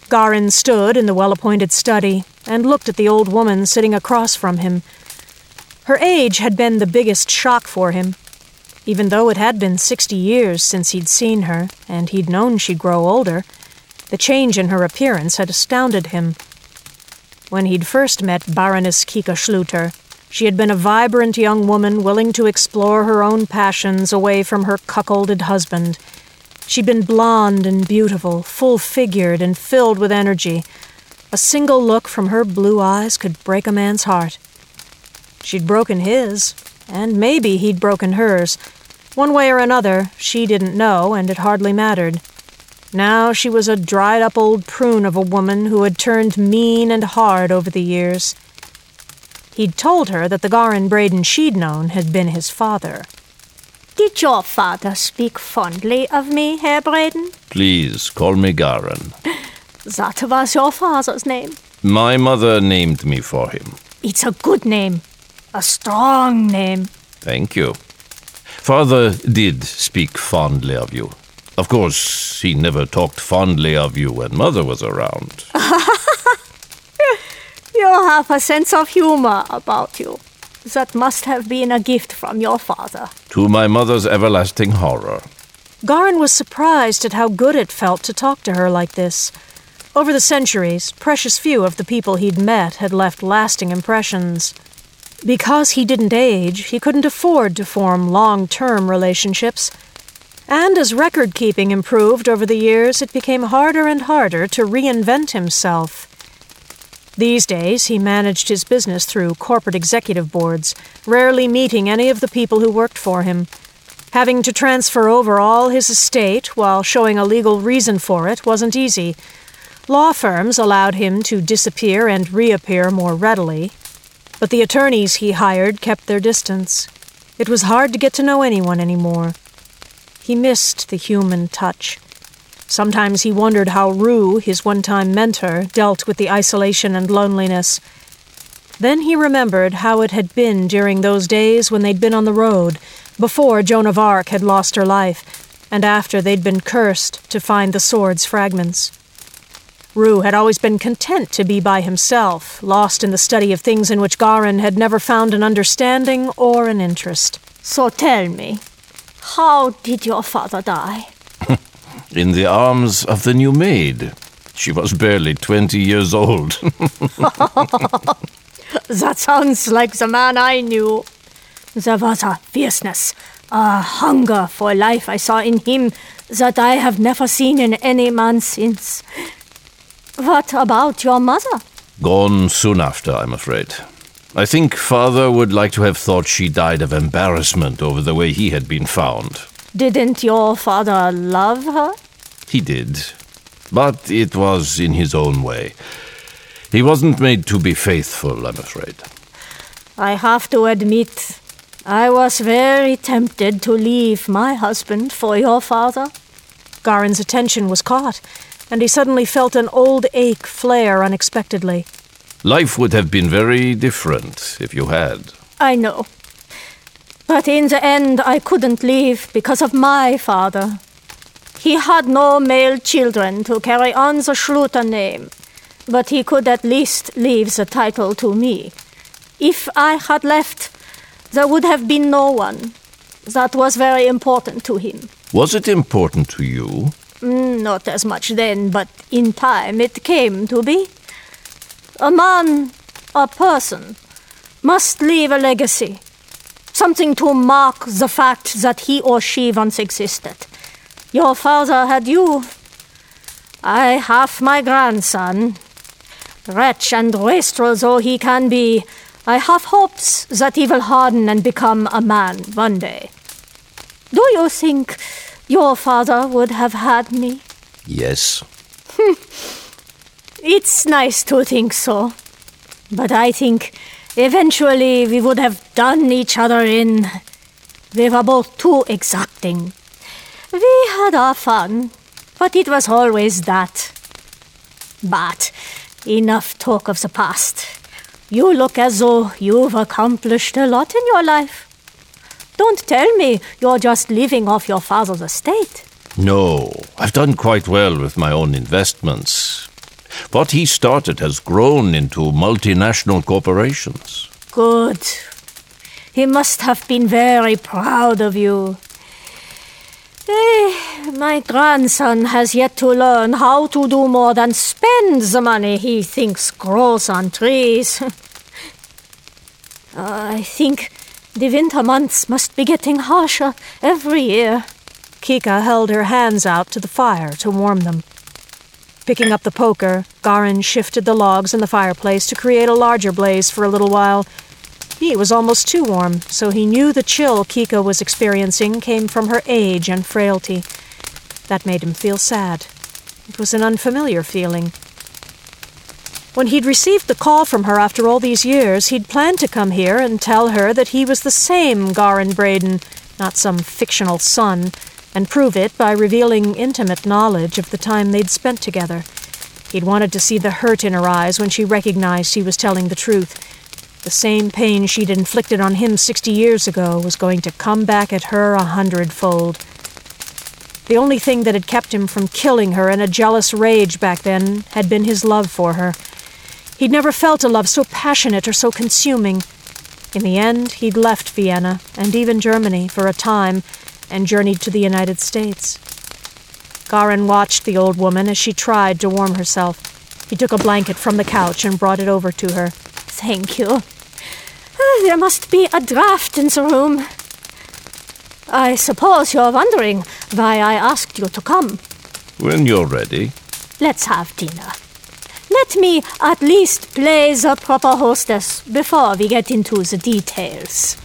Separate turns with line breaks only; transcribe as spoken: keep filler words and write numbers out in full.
Garin stood in the well-appointed study and looked at the old woman sitting across from him. Her age had been the biggest shock for him, even though it had been sixty years since he'd seen her, and he'd known she'd grow older. The change in her appearance had astounded him. When he'd first met Baroness Kika Schluter, she had been a vibrant young woman willing to explore her own passions away from her cuckolded husband. She'd been blonde and beautiful, full-figured and filled with energy. A single look from her blue eyes could break a man's heart. She'd broken his, and maybe he'd broken hers. One way or another, she didn't know, and it hardly mattered. Now she was a dried-up old prune of a woman who had turned mean and hard over the years. He'd told her that the Garin Braden she'd known had been his father.
Did your father speak fondly of me, Herr Braden?
Please, call me Garin.
That was your father's name.
My mother named me for him.
It's a good name. A strong name.
Thank you. Father did speak fondly of you. Of course, he never talked fondly of you when Mother was around.
You have a sense of humor about you. That must have been a gift from your father.
To my mother's everlasting horror.
Garin was surprised at how good it felt to talk to her like this. Over the centuries, precious few of the people he'd met had left lasting impressions. Because he didn't age, he couldn't afford to form long-term relationships. And as record-keeping improved over the years, it became harder and harder to reinvent himself. These days, he managed his business through corporate executive boards, rarely meeting any of the people who worked for him. Having to transfer over all his estate while showing a legal reason for it wasn't easy. Law firms allowed him to disappear and reappear more readily, but the attorneys he hired kept their distance. It was hard to get to know anyone anymore. He missed the human touch. Sometimes he wondered how Rue, his one-time mentor, dealt with the isolation and loneliness. Then he remembered how it had been during those days when they'd been on the road, before Joan of Arc had lost her life, and after they'd been cursed to find the sword's fragments. Rue had always been content to be by himself, lost in the study of things in which Garin had never found an understanding or an interest.
So tell me, how did your father die?
In the arms of the new maid. She was barely twenty years old.
That sounds like the man I knew. There was a fierceness, a hunger for life I saw in him that I have never seen in any man since. What about your mother?
Gone soon after, I'm afraid. I think Father would like to have thought she died of embarrassment over the way he had been found.
Didn't your father love her?
He did, but it was in his own way. He wasn't made to be faithful, I'm afraid.
I have to admit, I was very tempted to leave my husband for your father.
Garin's attention was caught, and he suddenly felt an old ache flare unexpectedly.
Life would have been very different if you had.
I know. But in the end, I couldn't leave because of my father. He had no male children to carry on the Schluter name, but he could at least leave the title to me. If I had left, there would have been no one. That was very important to him.
Was it important to you?
Mm, not as much then, but in time it came to be. A man, a person, must leave a legacy. Something to mark the fact that he or she once existed. Your father had you. I have my grandson. Wretch and wastrel though he can be, I have hopes that he will harden and become a man one day. Do you think your father would have had me?
Yes.
It's nice to think so. But I think eventually we would have done each other in. We were both too exacting. We had our fun, but it was always that. But enough talk of the past. You look as though you've accomplished a lot in your life. Don't tell me you're just living off your father's estate.
No, I've done quite well with my own investments. What he started has grown into multinational corporations.
Good. He must have been very proud of you. Eh, my grandson has yet to learn how to do more than spend the money he thinks grows on trees. uh, I think the winter months must be getting harsher every year.
Kika held her hands out to the fire to warm them. Picking up the poker, Garin shifted the logs in the fireplace to create a larger blaze for a little while. He was almost too warm, so he knew the chill Kika was experiencing came from her age and frailty. That made him feel sad. It was an unfamiliar feeling. When he'd received the call from her after all these years, he'd planned to come here and tell her that he was the same Garin Braden, not some fictional son, and prove it by revealing intimate knowledge of the time they'd spent together. He'd wanted to see the hurt in her eyes when she recognized he was telling the truth. The same pain she'd inflicted on him sixty years ago was going to come back at her a hundredfold. The only thing that had kept him from killing her in a jealous rage back then had been his love for her. He'd never felt a love so passionate or so consuming. In the end, he'd left Vienna, and even Germany, for a time, and journeyed to the United States. Garin watched the old woman as she tried to warm herself. He took a blanket from the couch and brought it over to her.
Thank you. There must be a draft in the room. I suppose you're wondering why I asked you to come.
When you're ready.
Let's have dinner. Let me at least play the proper hostess before we get into the details.